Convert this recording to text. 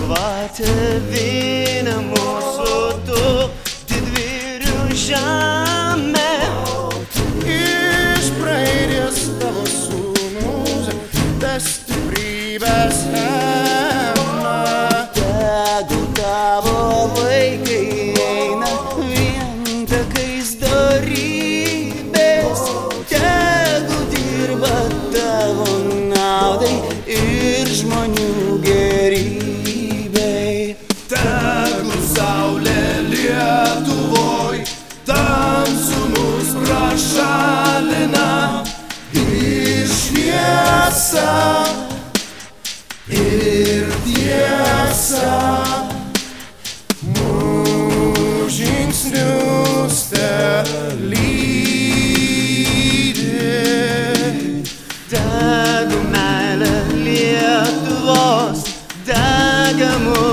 Lietuva tėvynė mūsų, tu didvyrių žemė. Iš praeities tavo sūnus, tas stiprybės semia. Tegul tavo vaikai eina vien takais dorybės, tegul dirba tavo naudai ir žmonių gerybei. Tegul saulė Lietuvoj tamsumus prašalina ir šviesa ir tiesa. Mūsų žingsnius telydi. Tegul meilė Lietuvos dega mūsų